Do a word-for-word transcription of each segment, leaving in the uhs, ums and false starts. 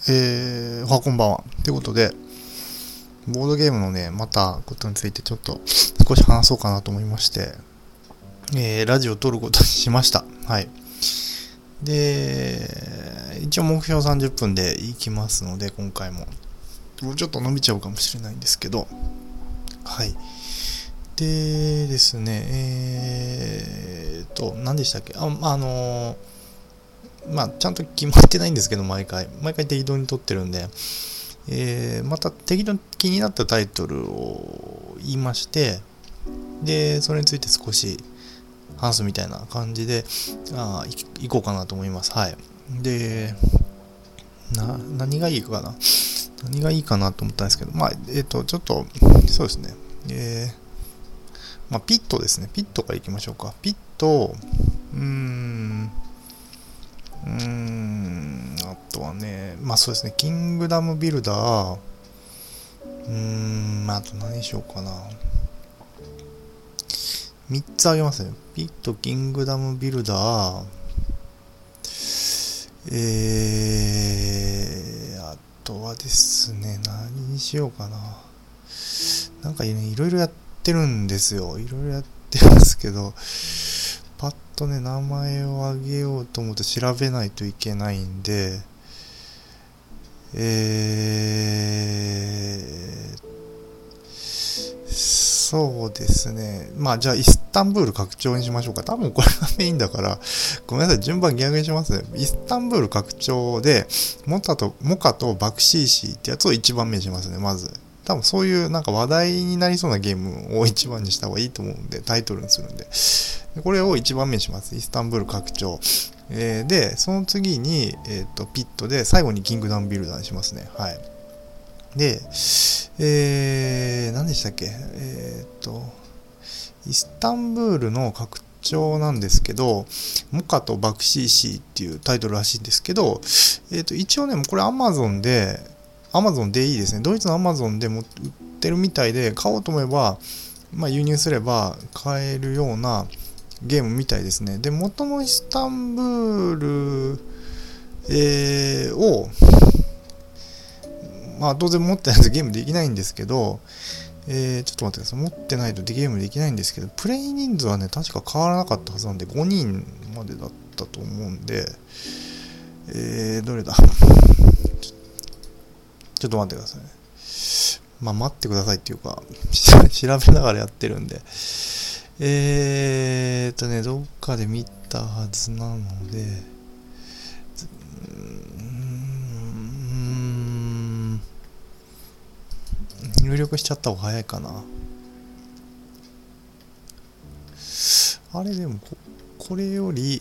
えー、おはこんばんは。ということで、ボードゲームのね、またことについてちょっと少し話そうかなと思いまして、えー、ラジオを撮ることにしました。はい。で、一応目標さんじゅっぷんでいきますので、今回も。もうちょっと伸びちゃうかもしれないんですけど、はい。でですね、えーと、何でしたっけあ、あのー、まあ、ちゃんと決まってないんですけど、毎回。毎回適当に撮ってるんで、えー、また適当に気になったタイトルを言いまして、で、それについて少し話すみたいな感じで、あい、いこうかなと思います。はい。で、な、何がいいかな何がいいかなと思ったんですけど、まあ、えっと、ちょっと、そうですね。えー、まあ、ピットですね。ピットからいきましょうか。ピット、うーん、うーん、あとはね、まあそうですね、キングダムビルダー、うーん、あと何しようかな。みっつあげますね。ピット、キングダムビルダー、えー、あとはですね、何にしようかな。なんかね、いろいろやってるんですよ。いろいろやってるんですけど、パッとね、名前をあげようと思うと調べないといけないんで、えー、そうですね。まあ、じゃあ、イスタンブール拡張にしましょうか。多分これがメインだから、ごめんなさい、順番逆にしますね。イスタンブール拡張で、モカと、モカとバクシーシーってやつを一番目にしますね、まず。多分そういうなんか話題になりそうなゲームを一番にした方がいいと思うんで、タイトルにするんで。これを一番目にします。イスタンブール拡張。えー、で、その次に、えっと、ピットで、最後にキングダムビルダーにしますね。はい。で、えー、何でしたっけえー、っと、イスタンブールの拡張なんですけど、モカとバクシーシーっていうタイトルらしいんですけど、えー、っと、一応ね、これ Amazon で、Amazon でいいですね。ドイツの Amazon でも売ってるみたいで、買おうと思えば、まあ、輸入すれば買えるようなゲームみたいですね。で、元のイスタンブール、えー、を、まあ当然持ってないとゲームできないんですけど、えー、ちょっと待ってください。持ってないとゲームできないんですけど、プレイ人数はね、確か変わらなかったはずなんで、ごにんまでだったと思うんで、えー、どれだちょ、ちょっと待ってくださいね。まあ待ってくださいっていうか、調べながらやってるんで、えーっとね、どっかで見たはずなので、うーん、入力しちゃった方が早いかな。あれでもこ、これより、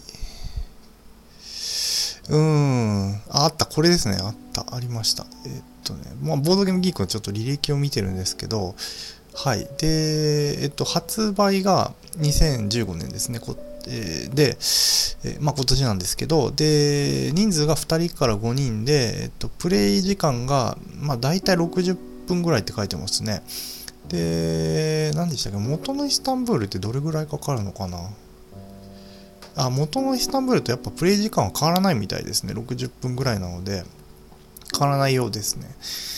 うーん、あ、あった、これですね、あった、ありました。えーっとね、まあ、ボードゲームギークのちょっと履歴を見てるんですけど、はい。で、えっと、発売がにせんじゅうごねんですね。こえー、で、えー、まあ今年なんですけど、で、人数がふたりからごにんで、えっと、プレイ時間が、まあ大体ろくじゅっぷんぐらいって書いてますね。で、何でしたっけ元のイスタンブールってどれぐらいかかるのかなあ、元のイスタンブールとやっぱプレイ時間は変わらないみたいですね。ろくじゅっぷんぐらいなので、変わらないようですね。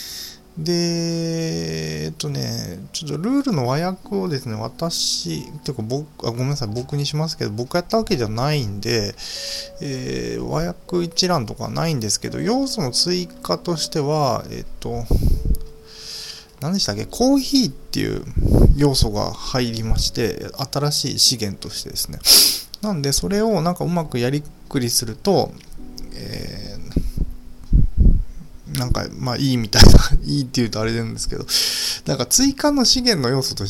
で、えっとね、ちょっとルールの和訳をですね、私、てか僕、あ、ごめんなさい、僕にしますけど、僕やったわけじゃないんで、えー、和訳一覧とかないんですけど、要素の追加としては、えっと、何でしたっけ、コーヒーっていう要素が入りまして、新しい資源としてですね。なんで、それをなんかうまくやりくりすると、えーなんか、まあいいみたいな、いいって言うとあれなんですけど、なんか追加の資源の要素として、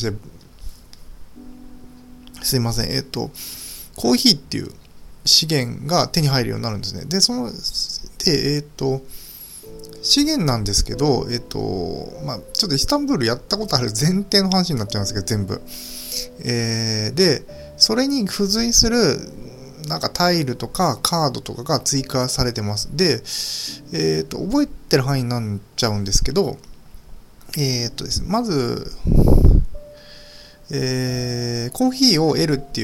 すいません、えっと、コーヒーっていう資源が手に入るようになるんですね。で、その、で、えっと、資源なんですけど、えっと、まあちょっとイスタンブールやったことある前提の話になっちゃうんですけど、全部。えー、で、それに付随する、なんかタイルとかカードとかが追加されてます。で、えっと、覚えてる範囲になっちゃうんですけど、えっとですね、まず、えー、コーヒーを得るっていう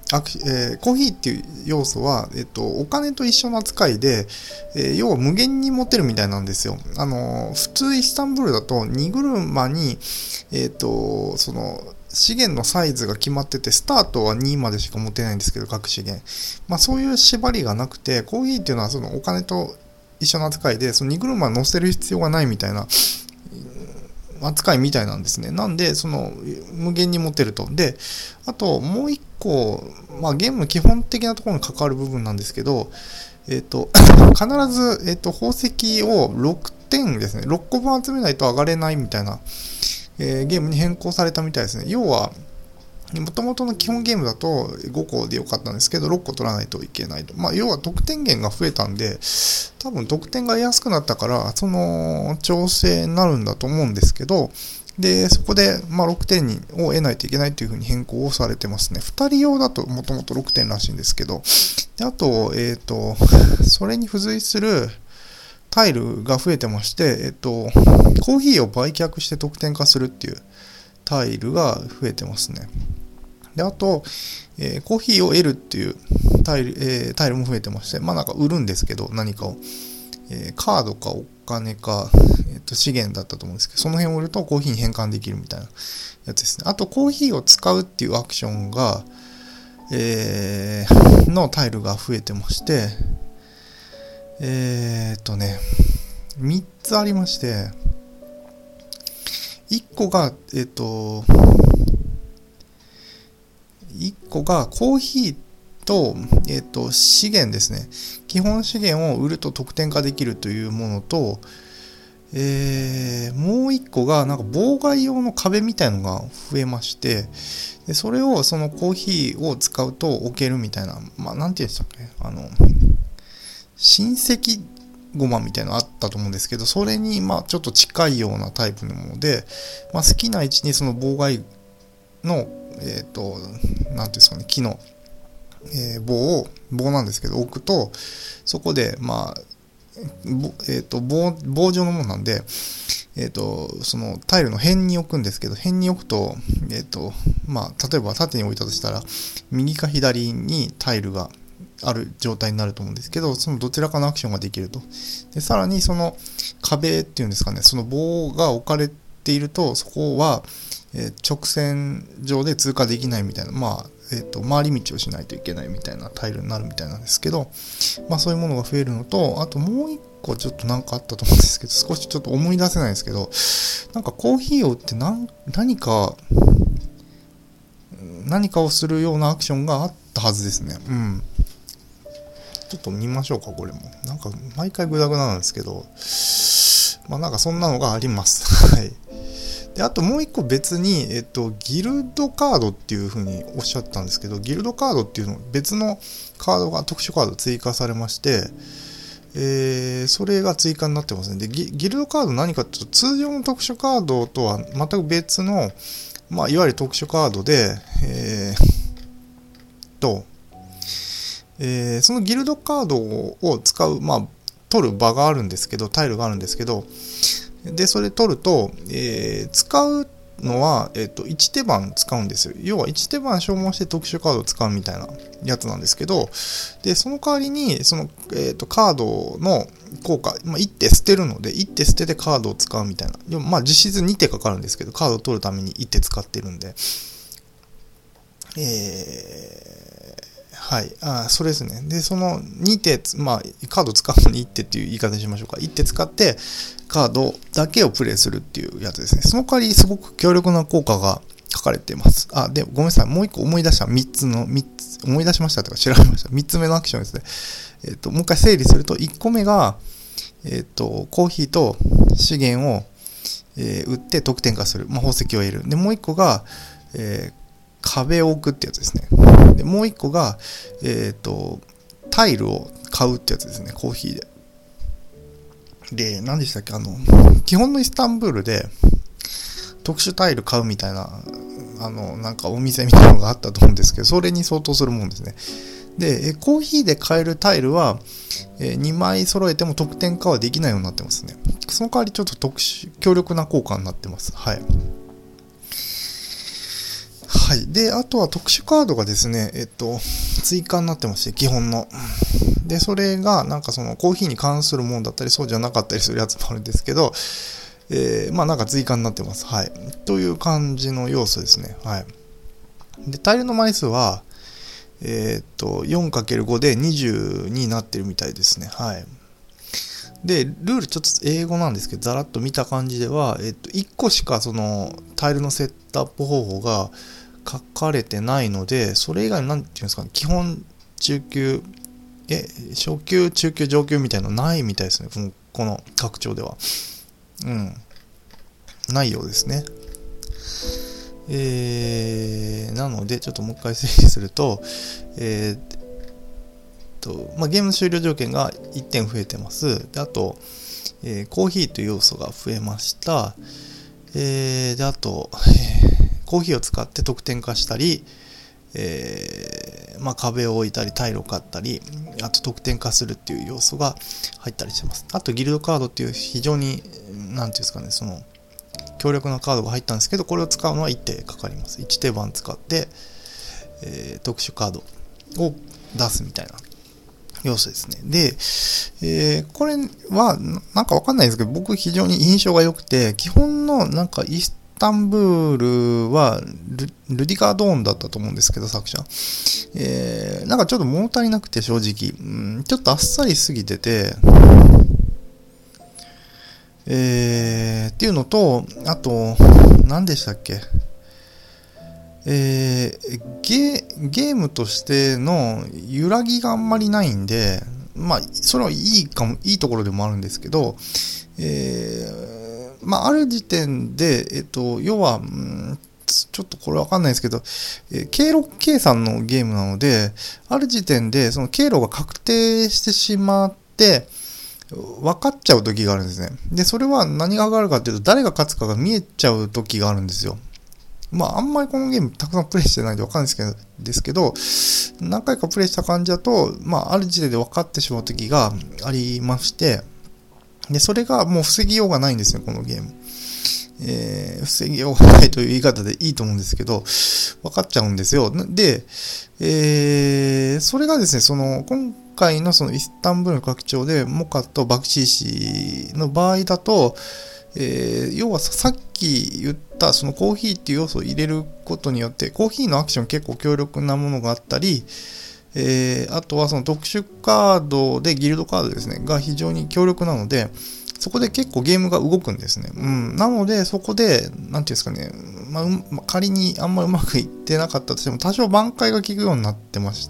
アクえー、コーヒーっていう要素は、えっと、お金と一緒の扱いで、えー、要は無限に持てるみたいなんですよ。あのー、普通イスタンブールだと荷車に、えっと、その、資源のサイズが決まってて、スタートはにまでしか持てないんですけど、各資源。まあそういう縛りがなくて、コーヒーっていうのはそのお金と一緒の扱いで、その荷車に乗せる必要がないみたいな扱いみたいなんですね。なんで、その、無限に持てると。で、あと、もう一個、まあゲームの基本的なところに関わる部分なんですけど、えっと、必ず、えっと、宝石をろくてんですね。ろっこぶん集めないと上がれないみたいな、えー、ゲームに変更されたみたいですね。要は、もともとの基本ゲームだとごこでよかったんですけど、ろっこ取らないといけないと。まあ、要は得点源が増えたんで、多分得点が安くなったから、その調整になるんだと思うんですけど、で、そこで、まあ、ろくてんにを得ないといけないというふうに変更をされてますね。ふたり用だともともとろくてんらしいんですけど、であと、えっと、それに付随するタイルが増えてまして、えっと、コーヒーを売却して得点化するっていうタイルが増えてますね。で、あと、えー、コーヒーを得るっていうタイル、えー、タイルも増えてまして、まあなんか売るんですけど、何かを。えー、カードかお金か、えー、と資源だったと思うんですけど、その辺を売るとコーヒーに変換できるみたいなやつですね。あと、コーヒーを使うっていうアクションが、えー、のタイルが増えてまして、えーっとね、みっつありまして、いっこが、えっと、いっこがコーヒーと、えっと、資源ですね。基本資源を売ると得点化できるというものと、えー、もういっこがなんか妨害用の壁みたいのが増えまして、でそれをそのコーヒーを使うと置けるみたいな、まあなんて言うんでしたっけ、あの、親戚ゴマみたいなのあったと思うんですけど、それにまあちょっと近いようなタイプのもので、まあ、好きな位置にその妨害の、えっと、なんていうんですかね、木の、えー、棒を、棒なんですけど置くと、そこでまあ、えっと、棒、棒状のものなんで、えっと、そのタイルの辺に置くんですけど、辺に置くと、えっと、まあ、例えば縦に置いたとしたら、右か左にタイルがある状態になると思うんですけど、そのどちらかのアクションができると。で、さらにその壁っていうんですかね、その棒が置かれていると、そこは、えー、直線上で通過できないみたいな、まあ、えっと、回り道をしないといけないみたいなタイルになるみたいなんですけど、まあそういうものが増えるのと、あともう一個ちょっとなんかあったと思うんですけど、少しちょっと思い出せないんですけど、なんかコーヒーを売って何、何か、何かをするようなアクションがあったはずですね。うん。ちょっと見ましょうか、これも。なんか毎回グダグダなんですけど、まあなんかそんなのがあります。はい。で、あともう一個別に、えっと、ギルドカードっていう風におっしゃったんですけど、ギルドカードっていうの、別のカードが、特殊カード追加されまして、えー、それが追加になってますね。で、ギ, ギルドカード何かっていうと、通常の特殊カードとは全く別の、まあ、いわゆる特殊カードで、えー、と、えー、そのギルドカードを使う、まあ、取る場があるんですけど、タイルがあるんですけど、で、それ取ると、えー、使うのは、えっと、いち手番使うんですよ。要はいち手番消耗して特殊カードを使うみたいなやつなんですけど、で、その代わりに、その、えっと、カードの効果、まあ、いち手捨てるので、いち手捨てでカードを使うみたいな。でもまあ、実質に手かかるんですけど、カードを取るためにいち手使ってるんで、えー、はい。あ、それですね。で、そのに手、まあ、カード使うのにいち手っていう言い方にしましょうか。いち手使って、カードだけをプレイするっていうやつですね。その代わりすごく強力な効果が書かれています。あ、で、ごめんなさい。もう一個思い出した。みっつの、みっつ、思い出しましたとか調べました。みっつめのアクションですね。えっと、もう一回整理すると、いっこめが、えっと、コーヒーと資源を、えー、売って得点化する。まあ、宝石を得る。で、もう一個が、えー、壁を置くってやつですね。で、もう一個が、えっと、タイルを買うってやつですね。コーヒーで。で、何でしたっけ、あの、基本のイスタンブールで特殊タイル買うみたいな、あの、なんかお店みたいなのがあったと思うんですけど、それに相当するもんですね。で、コーヒーで買えるタイルは、えー、にまい揃えても得点化はできないようになってますね。その代わりちょっと特殊、強力な効果になってます。はい。 はい。で、あとは特殊カードがですね、えっと、追加になってまして、基本の。で、それが、なんかその、コーヒーに関するものだったり、そうじゃなかったりするやつもあるんですけど、えー、まあなんか追加になってます。はい。という感じの要素ですね。はい。で、タイルの枚数は、えー、っと、よんかけるご でにじゅうになってるみたいですね。はい。で、ルールちょっと英語なんですけど、ざらっと見た感じでは、えっと、いっこしかその、タイルのセットアップ方法が書かれてないので、それ以外に何て言うんですかね、基本、中級、え、初級、中級、上級みたいなのないみたいですね。この、この拡張では。うん。ないようですね。えー、なので、ちょっともう一回整理すると、えーとまあ、ゲームの終了条件がいってん増えてます。であと、えー、コーヒーという要素が増えました。えー、であと、えー、コーヒーを使って得点化したり、えーまあ、壁を置いたりタイルを買ったり、あと得点化するっていう要素が入ったりしてます。あとギルドカードっていう非常になんていうんですかね、その強力なカードが入ったんですけど、これを使うのはいち手かかります。いち手番使って、えー、特殊カードを出すみたいな要素ですね。で、えー、これはなんかわかんないですけど、僕非常に印象が良くて、基本のなんかイスタンブールは ル, ルディカー・ドーンだったと思うんですけど、作者。えー、なんかちょっと物足りなくて正直、うん、ちょっとあっさりしすぎてて、えー、っていうのと、あと、何でしたっけ、えー、ゲ, ゲームとしての揺らぎがあんまりないんで、まあ、それはいいかも、いいところでもあるんですけど、えー、まあ、ある時点で、えっと、要は、んちょっとこれわかんないですけど、えー、経路計算のゲームなので、ある時点でその経路が確定してしまって、分かっちゃう時があるんですね。で、それは何が上がるかっていうと、誰が勝つかが見えちゃう時があるんですよ。まあ、あんまりこのゲームたくさんプレイしてないんで分かんないですけど、何回かプレイした感じだと、まあ、ある時点で分かってしまう時がありまして、で、それがもう防ぎようがないんですね、このゲーム。えー、防ぎようがないという言い方でいいと思うんですけど、分かっちゃうんですよ。で、えー、それがですね、その、今回のそのイスタンブールの拡張で、モカとバクチーシの場合だと、えー、要はさっき言ったそのコーヒーっていう要素を入れることによって、コーヒーのアクション結構強力なものがあったり、えー、あとはその特殊カードでギルドカードですね、が非常に強力なので、そこで結構ゲームが動くんですね。うん。なので、そこで、なんていうんですかね、まあ、うん、仮にあんまうまくいってなかったとしても、多少挽回が効くようになってまして、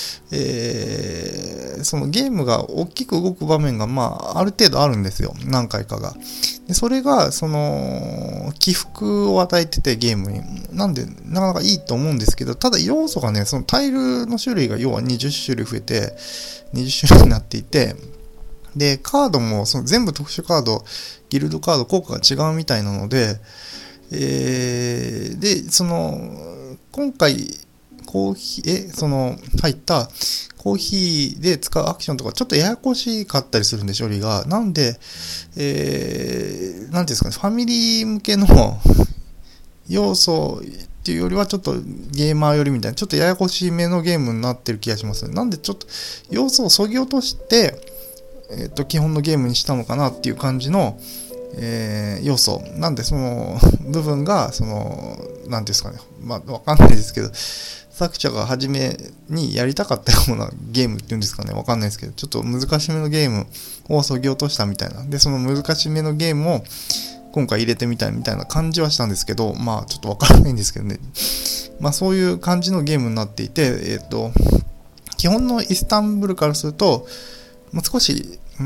えー、そのゲームが大きく動く場面が、まあ、ある程度あるんですよ。何回かが。でそれが、その、起伏を与えてて、ゲームに。なんで、なかなかいいと思うんですけど、ただ要素がね、そのタイルの種類が要はにじゅっしゅるい増えて、にじゅっ種類になっていて、で、カードもその全部特殊カード、ギルドカード効果が違うみたいなので、えー、で、その、今回、コーヒー、え、その、入ったコーヒーで使うアクションとかちょっとややこしかったりするんで、処理が。なんで、えー、なんていうんですかね、ファミリー向けの要素っていうよりはちょっとゲーマー寄りみたいな、ちょっとややこしめのゲームになってる気がします。なんでちょっと要素を削ぎ落として、えっと、基本のゲームにしたのかなっていう感じの、えー、要素。なんで、その、部分が、その、なんていうんですかね。まあ、わかんないですけど、作者が初めにやりたかったようなゲームっていうんですかね。わかんないですけど、ちょっと難しめのゲームを削ぎ落としたみたいな。で、その難しめのゲームを今回入れてみたいみたいな感じはしたんですけど、まあ、ちょっとわからないんですけどね。まあ、そういう感じのゲームになっていて、えっと、基本のイスタンブールからすると、まあ、少し、うん、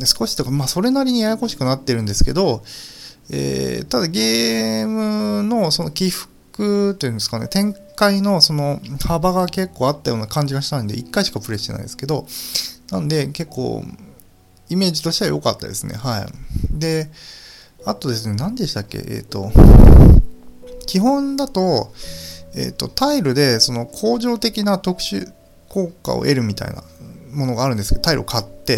少しとか、まあ、それなりにややこしくなってるんですけど、えー、ただゲームのその起伏というんですかね、展開のその幅が結構あったような感じがしたんで、いっかいしかプレイしてないですけど、なんで結構、イメージとしては良かったですね。はい。で、あとですね、何でしたっけ、えっと、基本だと、えっと、タイルでその恒常的な特殊効果を得るみたいなものがあるんですけど、タイルを買って、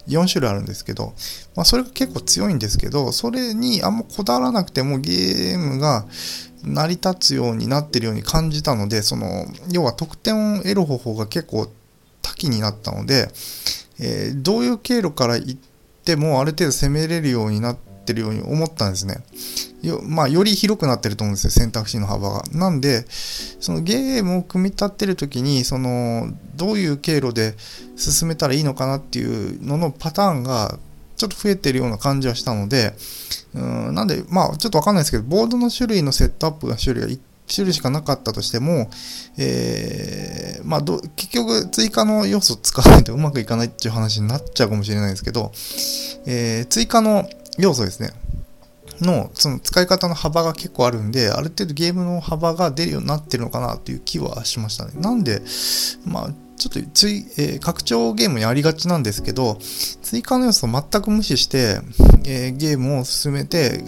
よん種類あるんですけど、まあそれが結構強いんですけど、それにあんまこだわらなくてもゲームが成り立つようになってるように感じたので、その、要は得点を得る方法が結構多岐になったので、えー、どういう経路から行ってもある程度攻めれるようになってるように思ったんですね。よ、まあ、より広くなってると思うんですよ、選択肢の幅が。なんで、そのゲームを組み立てるときに、その、どういう経路で進めたらいいのかなっていうののパターンがちょっと増えてるような感じはしたので、うーん、なんで、まあ、ちょっとわかんないですけど、ボードの種類のセットアップが種類がいち種類しかなかったとしても、えー、まあど、結局追加の要素を使わないとうまくいかないっていう話になっちゃうかもしれないですけど、えー、追加の要素ですね。の、その使い方の幅が結構あるんで、ある程度ゲームの幅が出るようになってるのかなっていう気はしましたね。なんで、まあ、ちょっとつい、えー、拡張ゲームにありがちなんですけど、追加の要素を全く無視して、えー、ゲームを進めて、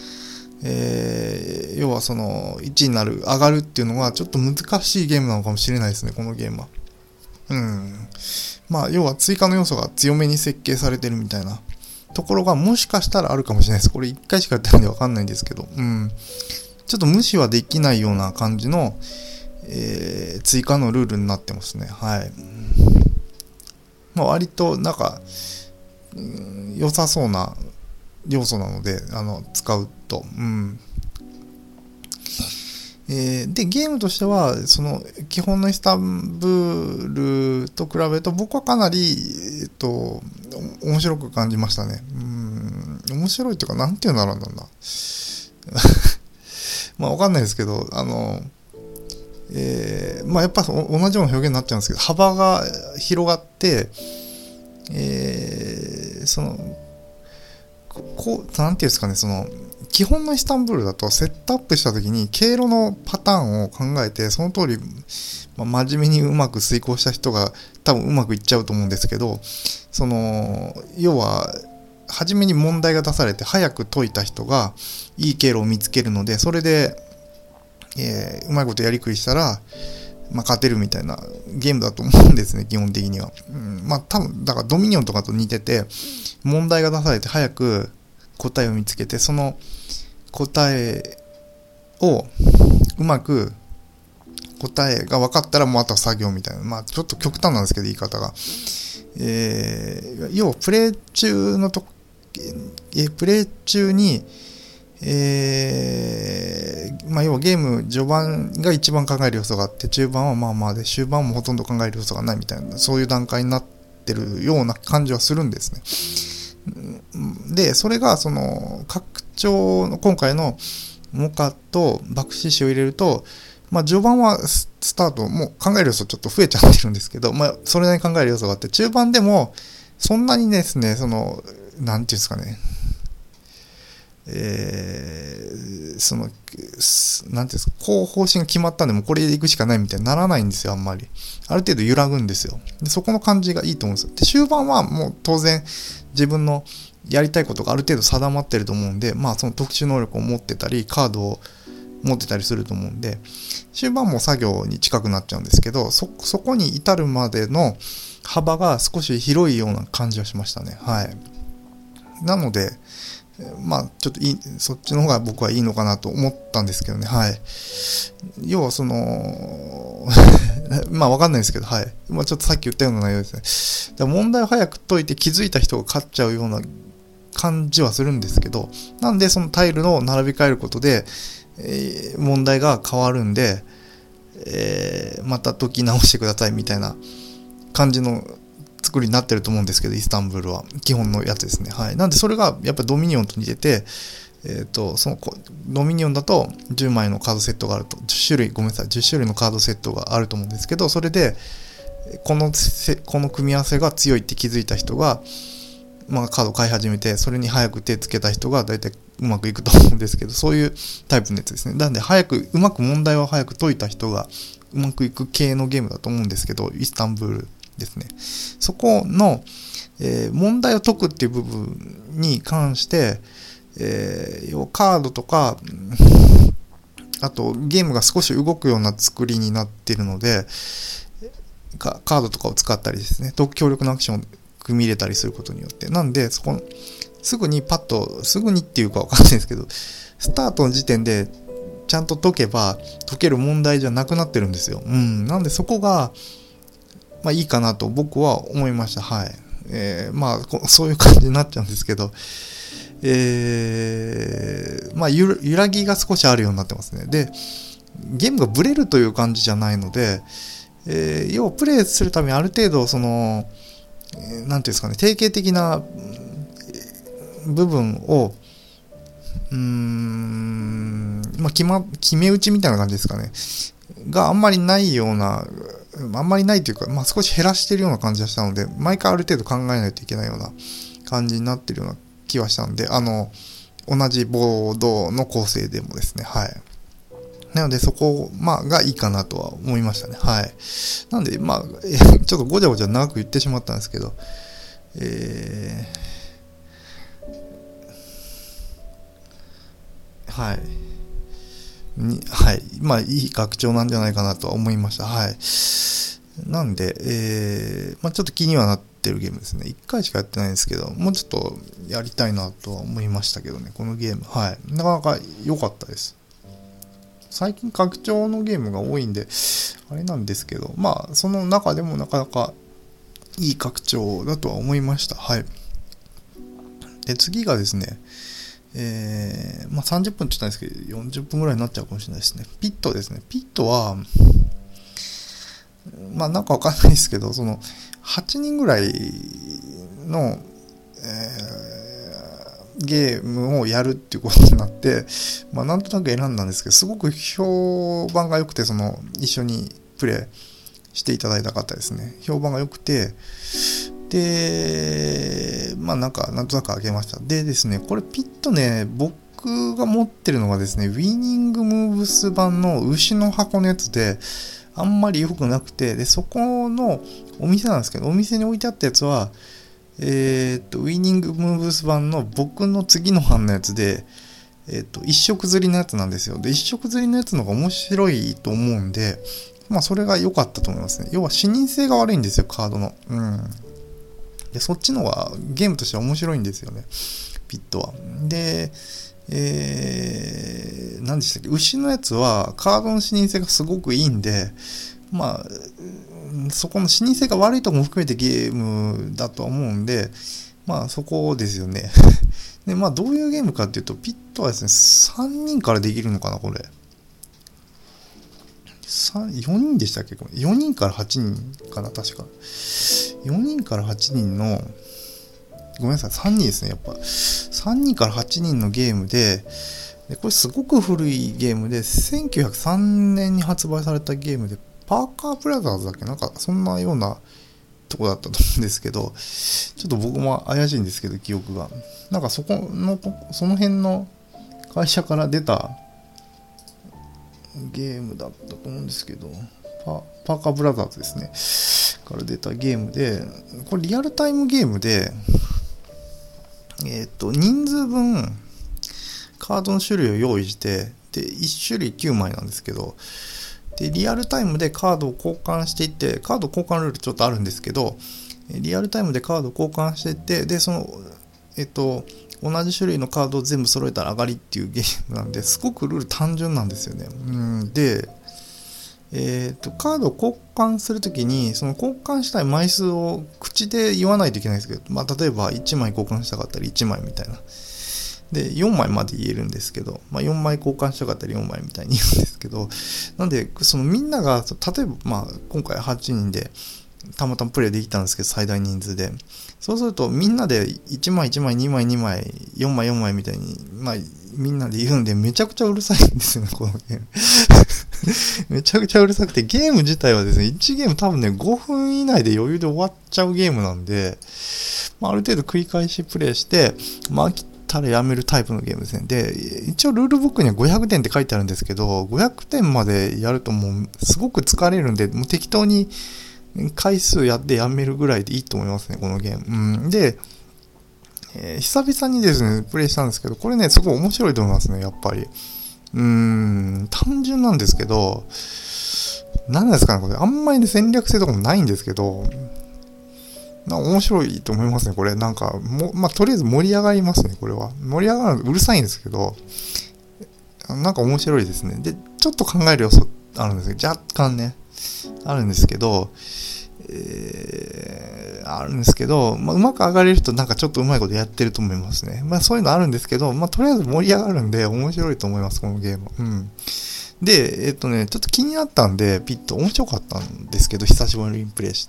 えー、要はそのいちになる、上がるっていうのはちょっと難しいゲームなのかもしれないですね、このゲームは。うん。まあ、要は追加の要素が強めに設計されてるみたいなところがもしかしたらあるかもしれないです。これいっかいしかやってないんでわかんないんですけど、うん。ちょっと無視はできないような感じの、えー、追加のルールになってますね。はい。まあ、割となんか、うん、良さそうな要素なので、あの、使うと。うん。えー、で、ゲームとしては、その、基本のイスタンブールと比べると、僕はかなり、えっと、面白く感じましたね。うん、面白いっていうか、なんていうんだろうなんだ。まあ、わかんないですけど、あの、えー、まあ、やっぱ同じような表現になっちゃうんですけど、幅が広がって、えー、その、こう、なんていうんですかね、その、基本のイスタンブールだとセットアップした時に経路のパターンを考えて、その通り、まあ、真面目にうまく遂行した人が多分うまくいっちゃうと思うんですけど、その、要は、初めに問題が出されて早く解いた人がいい経路を見つけるので、それで、えー、うまいことやりくりしたら、まあ、勝てるみたいなゲームだと思うんですね、基本的には。うん、まあ、多分、だからドミニオンとかと似てて、問題が出されて早く答えを見つけて、その答えをうまく答えが分かったらもうあとは作業みたいな。まあ、ちょっと極端なんですけど、言い方が。えー、要はプレイ中のと、え、プレイ中に、えー、まあ、要はゲーム序盤が一番考える要素があって、中盤はまあまあで、終盤もほとんど考える要素がないみたいな、そういう段階になってるような感じはするんですね。で、それがその拡張の今回のモカと爆死死を入れると、まあ、序盤はスタート、もう考える要素ちょっと増えちゃってるんですけど、まあ、それなりに考える要素があって、中盤でもそんなにですね、その、なんていうんですかね、えー、その、なんていうんですか、こう方針が決まったんでもうこれで行くしかないみたいにならないんですよ、あんまり。ある程度揺らぐんですよ。で、そこの感じがいいと思うんですよ。で、終盤はもう当然自分のやりたいことがある程度定まってると思うんで、まあその特殊能力を持ってたり、カードを持ってたりすると思うんで、終盤も作業に近くなっちゃうんですけど、そ、そこに至るまでの幅が少し広いような感じはしましたね。はい。なので、まあ、ちょっといい、そっちの方が僕はいいのかなと思ったんですけどね、はい。要はその、まあわかんないですけど、はい。まあちょっとさっき言ったような内容ですね。問題を早く解いて気づいた人が勝っちゃうような感じはするんですけど、なんでそのタイルの並び替えることで、えー、問題が変わるんで、えー、また解き直してくださいみたいな感じの作りになってると思うんですけど、イスタンブールは基本のやつですね。はい。なんでそれがやっぱりドミニオンと似てて、えっと、そのドミニオンだとじゅうまいのカードセットがあると、じゅっしゅるい、ごめんなさい、じゅっしゅるいのカードセットがあると思うんですけど、それでこのこの組み合わせが強いって気づいた人が、まあ、カード買い始めて、それに早く手つけた人が大体うまくいくと思うんですけど、そういうタイプのやつですね。なんで早くうまく問題を早く解いた人がうまくいく系のゲームだと思うんですけど、イスタンブールですね。そこの、えー、問題を解くっていう部分に関して、えー、要はカードとか、あとゲームが少し動くような作りになっているので、カードとかを使ったりですね、強力なアクションを組み入れたりすることによって。なんで、そこ、すぐにパッと、すぐにっていうかわかんないですけど、スタートの時点でちゃんと解けば、解ける問題じゃなくなってるんですよ。うん。なんでそこが、まあいいかなと僕は思いました。はい。えー、まあ、そういう感じになっちゃうんですけど、えー、まあ揺らぎが少しあるようになってますね。で、ゲームがブレるという感じじゃないので、えー、要はプレイするためにある程度その、えー、なんていうんですかね、定型的な部分をうーん、まあ、決ま、決め打ちみたいな感じですかね。があんまりないような、あんまりないというか、まあ、少し減らしてるような感じがしたので、毎回ある程度考えないといけないような感じになってるような気はしたので、あの、同じボードの構成でもですね、はい。なので、そこ、まあ、がいいかなとは思いましたね。はい。なんで、まあ、えちょっとごちゃごちゃ長く言ってしまったんですけど、えー、はい。に、はい。まあ、いい拡張なんじゃないかなとは思いました。はい。なんで、えー、まあ、ちょっと気にはなってるゲームですね。いっかいしかやってないんですけど、もうちょっとやりたいなとは思いましたけどね、このゲーム。はい。なかなか良かったです。最近拡張のゲームが多いんで、あれなんですけど、まあ、その中でもなかなかいい拡張だとは思いました。はい。で、次がですね、えー、まあさんじゅっぷんって言ったんですけど、よんじゅっぷんぐらいになっちゃうかもしれないですね。ピットですね。ピットは、まあなんかわかんないですけど、その、はちにんぐらいの、えー、ゲームをやるっていうことになって、まあなんとなく選んだんですけど、すごく評判が良くて、その、一緒にプレイしていただいた方ですね。評判が良くて、で、まあなんか、なんとなく開けました。でですね、これピットね、僕が持ってるのがですね、ウィニングムーブス版の牛の箱のやつで、あんまり良くなくて、で、そこのお店なんですけど、お店に置いてあったやつは、えー、っと、ウィニングムーブス版の僕の次の版のやつで、えー、っと、一色釣りのやつなんですよ。で、一色釣りのやつの方が面白いと思うんで、まあそれが良かったと思いますね。要は視認性が悪いんですよ、カードの。うん。で、そっちの方がゲームとしては面白いんですよね、ピットは。で、えー、何でしたっけ、牛のやつはカードの視認性がすごくいいんで、まあ、そこの視認性が悪いところも含めてゲームだとは思うんで、まあそこですよね。で、まあどういうゲームかっていうと、ピットはですね、さんにんからできるのかな、これ。よにんでしたっけ？ よ 人からはちにんかな、確か。よにんからはちにんの、ごめんなさい、さんにんですね、やっぱ。さんにんからはちにんのゲームで、でこれすごく古いゲームで、せんきゅうひゃくさんねんに発売されたゲームで、パーカーブラザーズだっけ、なんかそんなようなとこだったと思うんですけど、ちょっと僕も怪しいんですけど、記憶が。なんかそこの、その辺の会社から出たゲームだったと思うんですけど、パ, パーカーブラザーズですね。から出たゲームで、これリアルタイムゲームで、えっと、人数分カードの種類を用意して、で、いち種類きゅうまいなんですけど、で、リアルタイムでカードを交換していって、カード交換ルールちょっとあるんですけど、リアルタイムでカードを交換していって、で、その、えっと、同じ種類のカードを全部揃えたら上がりっていうゲームなんで、すごくルール単純なんですよね。うん、で、えっと、カードを交換するときに、その交換したい枚数を口で言わないといけないんですけど、まあ、例えばいちまい交換したかったらいちまいみたいな。で、よんまいまで言えるんですけど、まあ、よんまい交換したかったらよんまいみたいに言うんですけど、なんで、そのみんなが、例えば、まあ、今回はちにんで、たまたまプレイできたんですけど、最大人数で。そうすると、みんなでいちまいいちまい、にまいにまい、よんまいよんまいみたいに、まあ、みんなで言うんで、めちゃくちゃうるさいんですよね、このゲーム。めちゃくちゃうるさくて、ゲーム自体はですね、いちゲーム多分ね、ごふん以内で余裕で終わっちゃうゲームなんで、まあ、ある程度繰り返しプレイして、まあ、飽きたらやめるタイプのゲームですね。で、一応ルールブックにはごひゃくてんって書いてあるんですけど、ごひゃくてんまでやるともう、すごく疲れるんで、もう適当に、回数やってやめるぐらいでいいと思いますね、このゲーム。うん、で、えー、久々にですね、プレイしたんですけど、これね、すごい面白いと思いますね、やっぱり。うーん、単純なんですけど、何ですかね、これ。あんまりね、戦略性とかもないんですけど、 な面白いと思いますね、これ。なんか、も、まあ、とりあえず盛り上がりますね、これは。盛り上がる、うるさいんですけど、なんか面白いですね。で、ちょっと考える要素あるんですけど、若干ね、あるんですけど、えー、あるんですけど、まあ、うまく上がれる人なんかちょっとうまいことやってると思いますね。まあそういうのあるんですけど、まあとりあえず盛り上がるんで面白いと思います、このゲーム。うん。で、えっとね、ちょっと気になったんで、ピット面白かったんですけど、久しぶりにプレイして。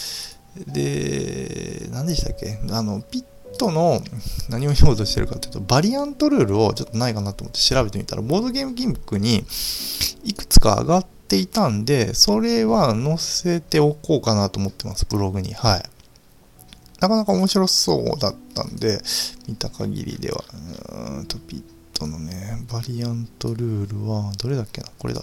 で、何でしたっけあの、ピットの何を言おうとしてるかというと、バリアントルールをちょっとないかなと思って調べてみたら、ボードゲームギミックにいくつか上がっていたんで、それは載せておこうかなと思ってます、ブログに。はい。なかなか面白そうだったんで、見た限りでは。うーんと、ピットのね、バリアントルールは、どれだっけなこれだ。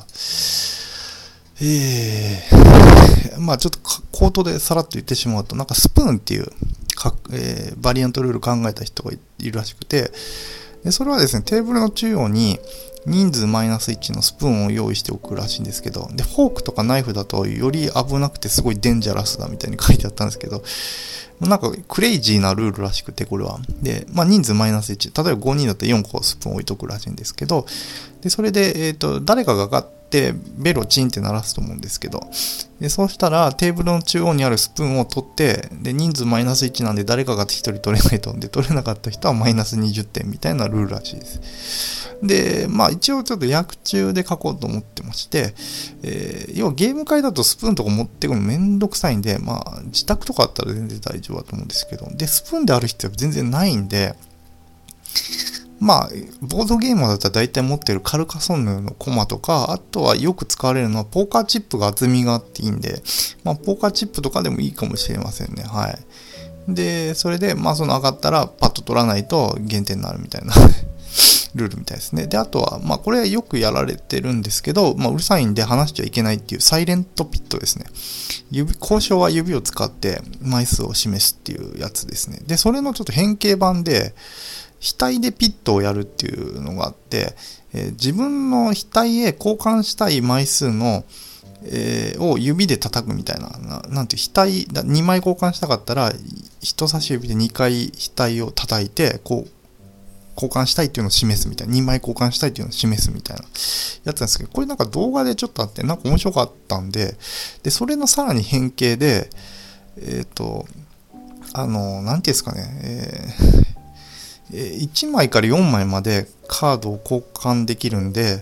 えー、まあちょっと口頭でさらっと言ってしまうと、なんかスプーンっていうか、えー、バリアントルール考えた人がいるらしくて、でそれはですね、テーブルの中央に人数マイナスいちのスプーンを用意しておくらしいんですけど、で、フォークとかナイフだとより危なくてすごいデンジャラスだみたいに書いてあったんですけど、なんかクレイジーなルールらしくて、これは。で、まあ人数マイナスいち。例えばごにんだったらよんこスプーン置いとくらしいんですけど、で、それで、えっと、誰かが上がって、ベロチンって鳴らすと思うんですけど、で、そうしたらテーブルの中央にあるスプーンを取って、で、人数マイナスいちなんで誰かがひとり取れないと。で、取れなかった人はマイナスにじゅってんみたいなルールらしいです。で、まあ一応ちょっと役中で書こうと思ってまして、えー、要はゲーム会だとスプーンとか持ってくるのめんどくさいんで、まあ自宅とかあったら全然大丈夫だと思うんですけど、で、スプーンである必要は全然ないんで、まあ、ボードゲームだったら大体持ってるカルカソンヌのコマとか、あとはよく使われるのはポーカーチップが厚みがあっていいんで、まあ、ポーカーチップとかでもいいかもしれませんね。はい。で、それで、まあ、その上がったらパッと取らないと減点になるみたいなルールみたいですね。で、あとは、まあ、これはよくやられてるんですけど、まあ、うるさいんで話しちゃいけないっていうサイレントピットですね。指、交渉は指を使って枚数を示すっていうやつですね。で、それのちょっと変形版で、額でピットをやるっていうのがあって、えー、自分の額へ交換したい枚数の、えー、を指で叩くみたいな、な, なんていう、額、にまい交換したかったら、人差し指でにかい額を叩いて、こう、交換したいっていうのを示すみたいな、にまい交換したいっていうのを示すみたいなやつなんですけど、これなんか動画でちょっとあって、なんか面白かったんで、で、それのさらに変形で、えっと、あの、なんていうんですかね、えーいちまいからよんまいまでカードを交換できるんで、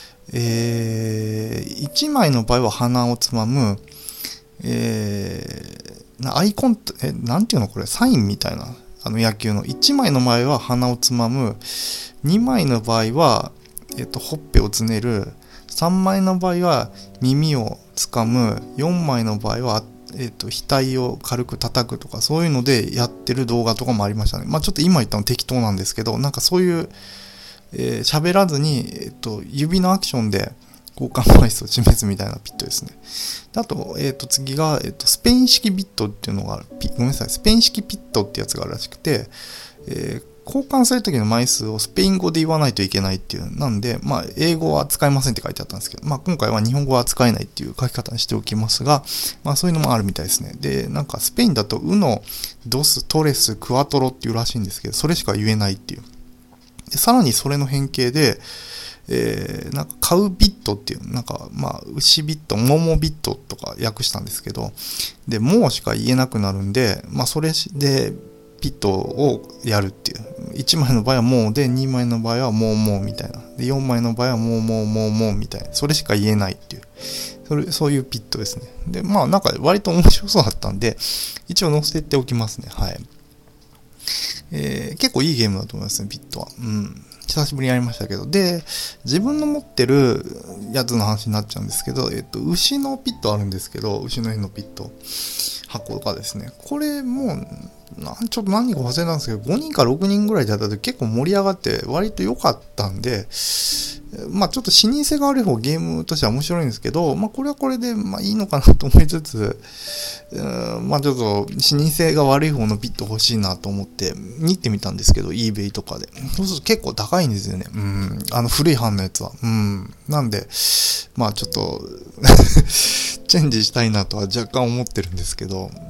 えー、いちまいの場合は鼻をつまむ、えー、アイコン、え、なんていうのこれ、サインみたいな、あの野球の。いちまいの場合は鼻をつまむ、にまいの場合は、えっと、ほっぺをつねる、さんまいの場合は耳をつかむ、よんまいの場合はえっと、額を軽く叩くとか、そういうのでやってる動画とかもありましたね。まあちょっと今言ったの適当なんですけど、なんかそういう、えー、喋らずに、えっと、指のアクションで交換枚数を示すみたいなピットですね。あと、えっと、次が、えっと、スペイン式ビットっていうのがある、ごめんなさい、スペイン式ピットってやつがあるらしくて、えー交換するときの枚数をスペイン語で言わないといけないっていう。なんで、まあ、英語は使えませんって書いてあったんですけど、まあ、今回は日本語は使えないっていう書き方にしておきますが、まあ、そういうのもあるみたいですね。で、なんか、スペインだと、ウノ、ドス、トレス、クワトロっていうらしいんですけど、それしか言えないっていう。で、さらにそれの変形で、えー、なんか、カウビットっていう、なんか、まあ、牛ビット、モモビットとか訳したんですけど、で、モーしか言えなくなるんで、まあ、それで、ピットをやるっていう。いちまいの場合はもうで、にまいの場合はもうもうみたいな。で、よんまいの場合はもうもうもうもうみたいな。それしか言えないっていう。それ、そういうピットですね。で、まあなんか割と面白そうだったんで、一応載せておきますね。はい。えー、結構いいゲームだと思いますね、ピットは。うん。久しぶりにやりましたけど。で、自分の持ってるやつの話になっちゃうんですけど、えっと、牛のピットあるんですけど、牛の絵のピット。箱とかですね。これもう、なんちょっと何人か忘れたんですけど、ごにんかろくにんぐらいでやった時結構盛り上がって割と良かったんで、まあちょっと視認性が悪い方ゲームとしては面白いんですけど、まあこれはこれでまあいいのかなと思いつつ、まあちょっと視認性が悪い方のピット欲しいなと思って見てみたんですけど、eBay とかで。そうすると結構高いんですよね。うん。あの古い版のやつは。うん。なんで、まあちょっとチェンジしたいなとは若干思ってるんですけど、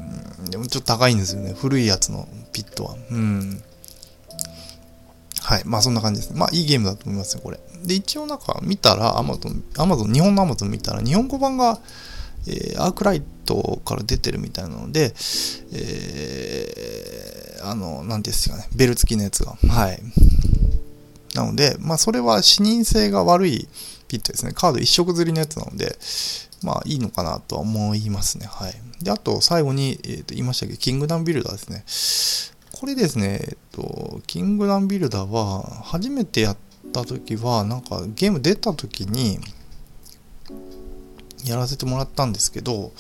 でもちょっと高いんですよね。古いやつのピットは。うん。はい。まあそんな感じですね。まあいいゲームだと思いますね、これ。で、一応なんか見たら、アマゾン、アマゾン、日本のアマゾン見たら、日本語版が、えー、アークライトから出てるみたいなので、えー、あの、なんですかね、ベル付きのやつが。はい。なので、まあそれは視認性が悪いピットですね。カード一色釣りのやつなので、まあいいのかなとは思いますね。はい。で、あと最後に、えー、と言いましたけど、キングダムビルダーですね。これですね、えっと、キングダムビルダーは、初めてやった時は、なんかゲーム出た時に、やらせてもらったんですけど、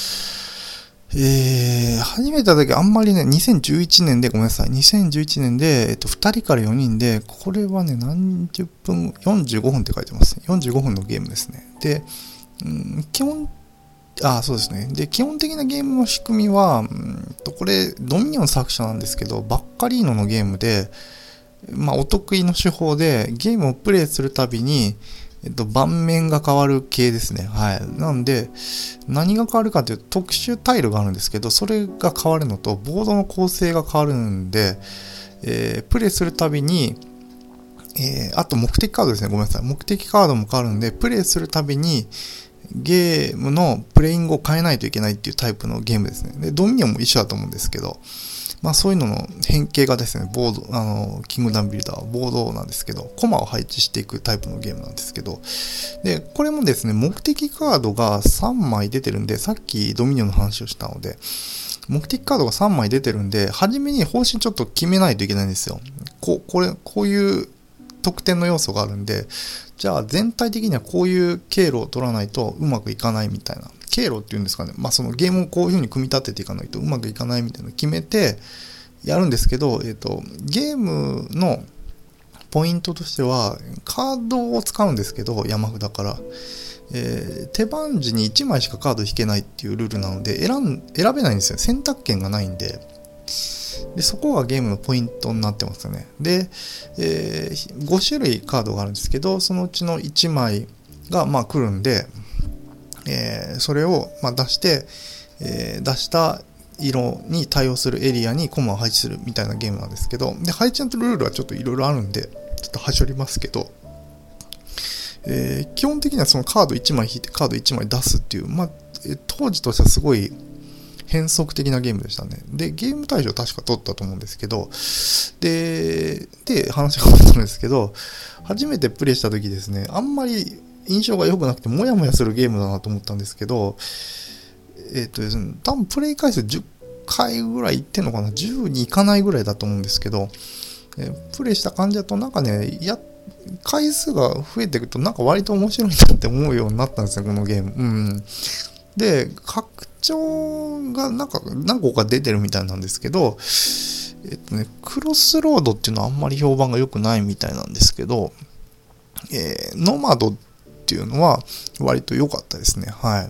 えー、始めた時あんまりね、にせんじゅういちねんで、ごめんなさい、にせんじゅういちねんで、えっと、ふたりからよにんで、これはね、何十分、よんじゅうごふんって書いてます。よんじゅうごふんのゲームですね。で、うん、基本、あ、そうですね。で、基本的なゲームの仕組みは、うんと、これ、ドミニオン作者なんですけど、バッカリーノのゲームで、まあ、お得意の手法で、ゲームをプレイするたびに、えっと、盤面が変わる系ですね。はい。なんで、何が変わるかというと、特殊タイルがあるんですけど、それが変わるのと、ボードの構成が変わるんで、えー、プレイするたびに、えー、あと目的カードですね。ごめんなさい。目的カードも変わるんで、プレイするたびに、ゲームのプレイングを変えないといけないっていうタイプのゲームですね。で、ドミニオンも一緒だと思うんですけど、まあそういうのの変形がですね、ボード、あの、キングダムビルダーはボードなんですけど、コマを配置していくタイプのゲームなんですけど、で、これもですね、目的カードがさんまい出てるんで、さっきドミニオンの話をしたので、目的カードがさんまい出てるんで、初めに方針ちょっと決めないといけないんですよ。こう、これ、こういう得点の要素があるんで、じゃあ全体的にはこういう経路を取らないとうまくいかないみたいな。経路っていうんですかね。まあそのゲームをこういう風に組み立てていかないとうまくいかないみたいなのを決めてやるんですけど、えっと、ゲームのポイントとしては、カードを使うんですけど、山札から。えー、手番時にいちまいしかカード引けないっていうルールなので、選ん、選べないんですよ。選択権がないんで。で、そこがゲームのポイントになってますよね。で、えー、ごしゅるいカードがあるんですけど、そのうちのいちまいが、まあ来るんで、えー、それを、まあ、出して、えー、出した色に対応するエリアにコマを配置するみたいなゲームなんですけど、で、配置のルールはちょっといろいろあるんで、ちょっとはしょりますけど、えー、基本的にはそのカードいちまい引いてカードいちまい出すっていう、まあ、当時としてはすごい変則的なゲームでしたね。で、ゲーム大賞確か取ったと思うんですけど、で、で、話が変わったんですけど、初めてプレイした時ですね、あんまり印象が良くなくて、もやもやするゲームだなと思ったんですけど、えっとですね、多分プレイ回数じゅっかいぐらいいってんのかな、じゅうにいかないぐらいだと思うんですけど、えー、プレイした感じだとなんかね、や、回数が増えていくとなんか割と面白いなって思うようになったんですよ、このゲーム。うん。で、拡張がなんか何個か出てるみたいなんですけど、えっとね、クロスロードっていうのはあんまり評判が良くないみたいなんですけど、えー、ノマドっていうのは割と良かったですね。はい。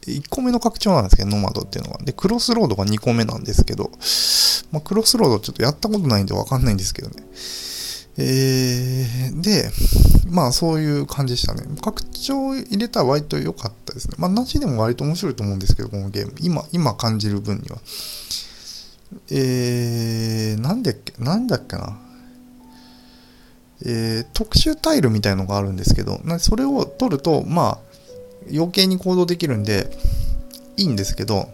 いっこめの拡張なんですけど、ノマドっていうのは。で、クロスロードがにこめなんですけど、まあ、クロスロードちょっとやったことないんでわかんないんですけどね。えー、で、まあそういう感じでしたね。拡張入れたら割と良かったですね。まあなしでも割と面白いと思うんですけど、このゲーム。今、今感じる分には。えー、なんだっけ、なんだっけな。えー、特殊タイルみたいのがあるんですけど、それを取ると、まあ、余計に行動できるんで、いいんですけど、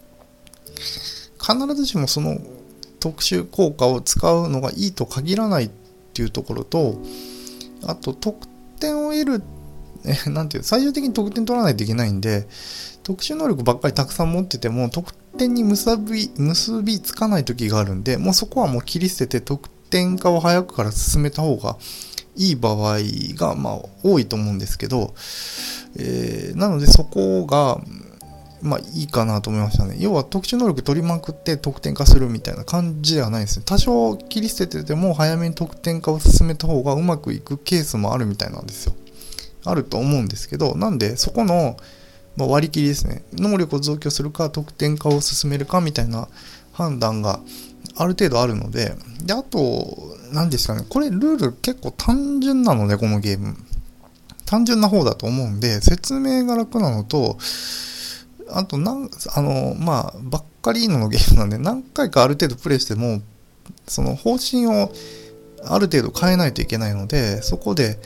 必ずしもその特殊効果を使うのがいいと限らないっていうところと、あと得点を得る、え、なんていう、最終的に得点取らないといけないんで、特殊能力ばっかりたくさん持ってても、得点に結び、結びつかない時があるんで、もうそこはもう切り捨てて得点化を早くから進めた方がいい場合が、まあ、多いと思うんですけど、えー、なのでそこが、まあいいかなと思いましたね。要は特殊能力取りまくって得点化するみたいな感じではないですね。多少切り捨ててても早めに得点化を進めた方がうまくいくケースもあるみたいなんですよ。あると思うんですけど、なんでそこの、まあ、割り切りですね。能力を増強するか得点化を進めるかみたいな判断がある程度あるので、で、あと、何ですかね。これルール結構単純なので、このゲーム。単純な方だと思うんで、説明が楽なのと、あとなん、あの、まあ、バッカリーノのゲームなんで、何回かある程度プレイしても、その方針をある程度変えないといけないので、そこで、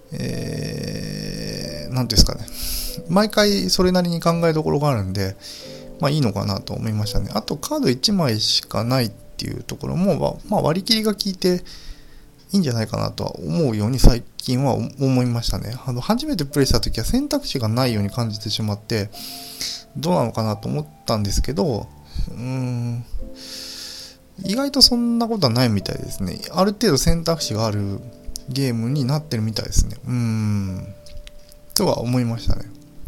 えー、なんていうんですかね、毎回それなりに考えどころがあるんで、まあいいのかなと思いましたね。あとカードいちまいしかないっていうところも、まあ割り切りが効いていいんじゃないかなとは思うように最近は思いましたね。あの初めてプレイした時は選択肢がないように感じてしまって、どうなのかなと思ったんですけど、うーん、意外とそんなことはないみたいですね。ある程度選択肢があるゲームになってるみたいですね。うーん、とは思いましたね。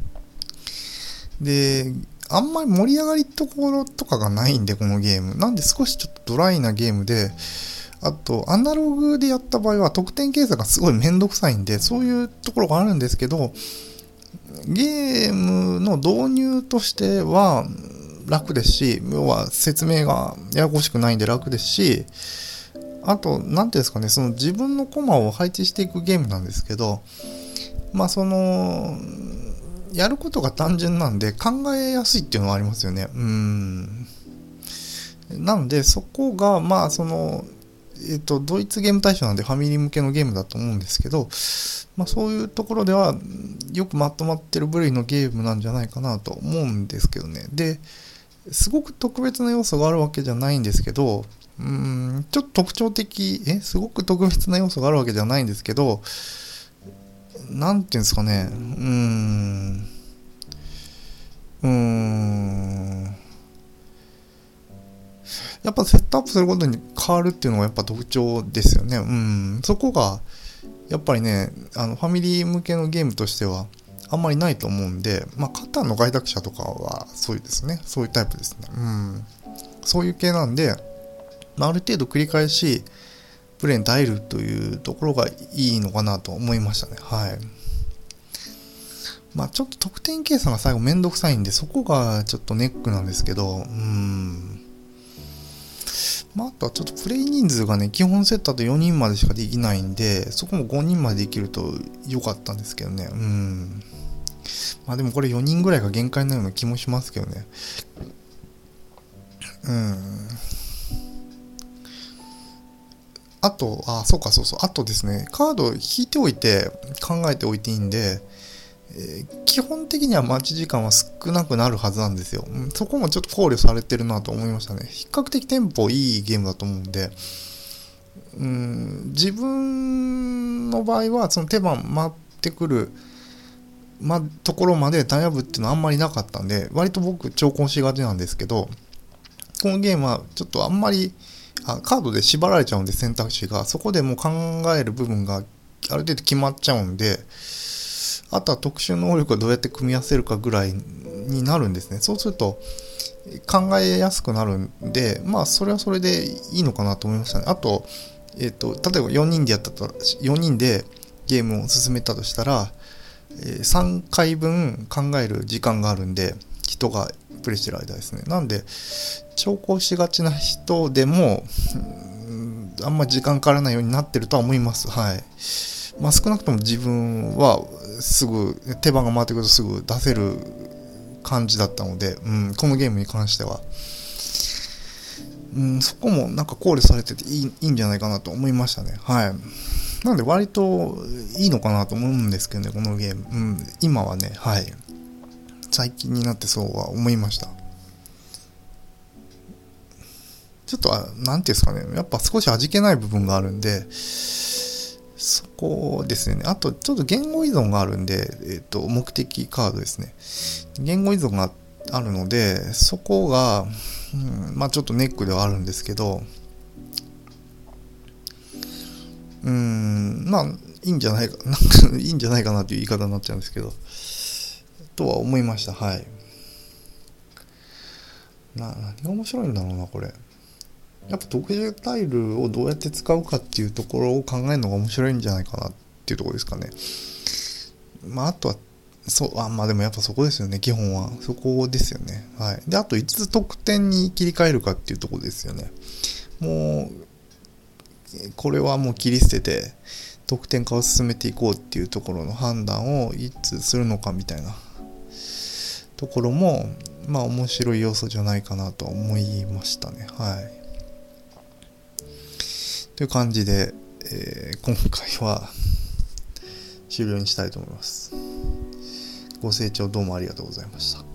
で、あんまり盛り上がりところとかがないんで、このゲーム。なんで少しちょっとドライなゲームで、あと、アナログでやった場合は得点計算がすごいめんどくさいんで、そういうところがあるんですけど、ゲームの導入としては楽ですし、要は説明がややこしくないんで楽ですし、あと、なんていうんですかね、その自分のコマを配置していくゲームなんですけど、まあその、やることが単純なんで考えやすいっていうのはありますよね。うーん。なので、そこが、まあその、えっと、ドイツゲーム大賞なんでファミリー向けのゲームだと思うんですけど、まあそういうところではよくまとまってる部類のゲームなんじゃないかなと思うんですけどね。で、すごく特別な要素があるわけじゃないんですけど、うーん、ちょっと特徴的、え、すごく特別な要素があるわけじゃないんですけど、なんていうんですかね、うーん、うーん、やっぱセットアップすることに変わるっていうのがやっぱ特徴ですよね。うん、そこがやっぱりね、あのファミリー向けのゲームとしてはあんまりないと思うんで、まあカタンの開拓者とかはそういうですね、そういうタイプですね。うん、そういう系なんで、まあ、ある程度繰り返しプレイに耐えるというところがいいのかなと思いましたね。はい。まあちょっと得点計算が最後めんどくさいんで、そこがちょっとネックなんですけど、うーん。まああとはちょっとプレイ人数がね、基本セットだとよにんまでしかできないんで、そこもごにんまでできると良かったんですけどね。うーん。まあでもこれよにんぐらいが限界なような気もしますけどね。うーん。あと、あ、そうかそうそう。あとですね、カードを引いておいて考えておいていいんで、えー、基本的には待ち時間は少なくなるはずなんですよ。うん、そこもちょっと考慮されてるなと思いましたね。比較的テンポいいゲームだと思うんで、うん、自分の場合はその手番待ってくる、ま、ところまで悩むっていうのはあんまりなかったんで、割と僕長考しがちなんですけど、このゲームはちょっとあんまりあカードで縛られちゃうんで、選択肢がそこでもう考える部分がある程度決まっちゃうんで、あとは特殊能力をどうやって組み合わせるかぐらいになるんですね。そうすると考えやすくなるんで、まあそれはそれでいいのかなと思いましたね。あと、えっと、例えばよにんでやったと、よにんでゲームを進めたとしたら、さんかいぶん考える時間があるんで、人がプレイしてる間ですね。なんで、長考しがちな人でも、あんま時間かからないようになってるとは思います。はい。まあ少なくとも自分はすぐ、手番が回ってくるとすぐ出せる感じだったので、うん、このゲームに関しては。うん、そこもなんか考慮されてていい、いいんじゃないかなと思いましたね。はい。なので割といいのかなと思うんですけどね、このゲーム。うん、今はね、はい。最近になってそうは思いました。ちょっと、なんていうんですかね、やっぱ少し味気ない部分があるんで、そこですね。あと、ちょっと言語依存があるんで、えっと、目的カードですね。言語依存があるので、そこが、うん、まあちょっとネックではあるんですけど、うーん、まあ、いいんじゃないか、なんかいいんじゃないかなという言い方になっちゃうんですけど、とは思いました。はい。な、何が面白いんだろうな、これ。やっぱ特殊タイルをどうやって使うかっていうところを考えるのが面白いんじゃないかなっていうところですかね。まあ、あとは、そう、あ、まあでもやっぱそこですよね、基本は。そこですよね。はい。で、あといつ得点に切り替えるかっていうところですよね。もう、これはもう切り捨てて、得点化を進めていこうっていうところの判断をいつするのかみたいなところも、 まあ面白い要素じゃないかなと思いましたね。はい。という感じで、えー、今回は終了にしたいと思います。ご清聴どうもありがとうございました。